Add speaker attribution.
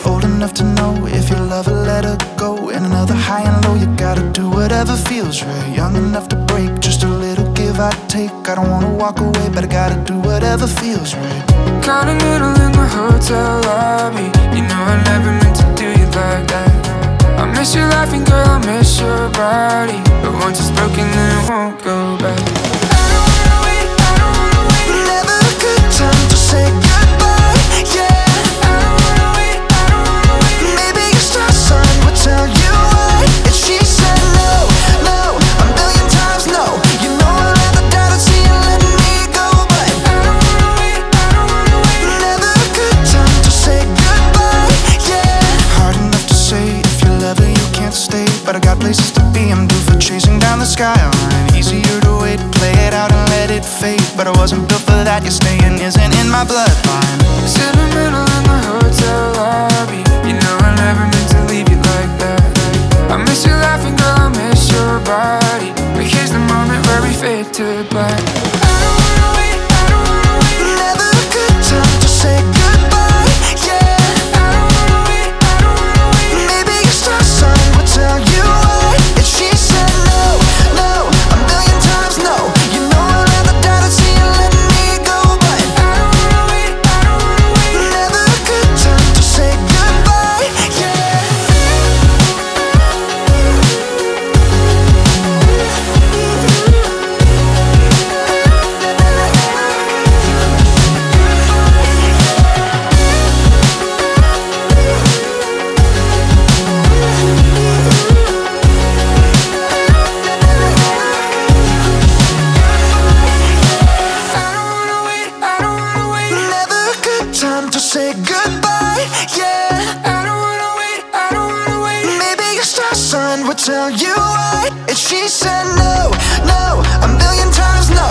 Speaker 1: Old enough to know if you love her, let her go. In another high and low, you gotta do whatever feels right. Young enough to break, just a little give I take. I don't wanna walk away, but I gotta do whatever feels right.
Speaker 2: Caught a middle in the hotel lobby. You know I never meant to do you like that. I miss you laughing, girl, I miss your body. But once it's broken, then it won't go back. I don't wanna wait, I don't wanna wait.
Speaker 1: Never a good time to say goodbye, yeah.
Speaker 2: I don't wanna wait, I don't wanna wait.
Speaker 1: Maybe your star sign would tell you why. If she said no, no, a million times no. You know I'll never doubt it, see you letting me go. But
Speaker 2: I don't wanna wait, I don't wanna wait.
Speaker 1: never a good time to say goodbye, yeah. Hard enough to say if you love her, you can't stay. But I got places to be, I'm due for chasing down the skyline. Easier to wait, play it out and let it fade. But I wasn't built for that, your staying isn't in my bloodline.
Speaker 2: Sentimental in the hotel lobby. You know I never meant to leave you like that. I miss you laughing, girl, I miss your body. But here's the moment where we fade to black. I don't wanna wait, I don't wanna wait.
Speaker 1: Never a good time to say goodbye, yeah.
Speaker 2: I don't wanna wait, I don't wanna wait.
Speaker 1: Maybe your star sign would tell you why. If she said no, no, a million times no. You know I'll never doubt it, see you letting me go. But
Speaker 2: I don't wanna wait, I don't wanna wait.
Speaker 1: never a good time to say goodbye, yeah.
Speaker 2: I don't wanna wait, I don't wanna wait.
Speaker 1: Never a good time to say goodbye, yeah.
Speaker 2: I don't wanna wait, I don't wanna wait.
Speaker 1: Maybe your star sign would tell you why. If she said no, no, a million times no.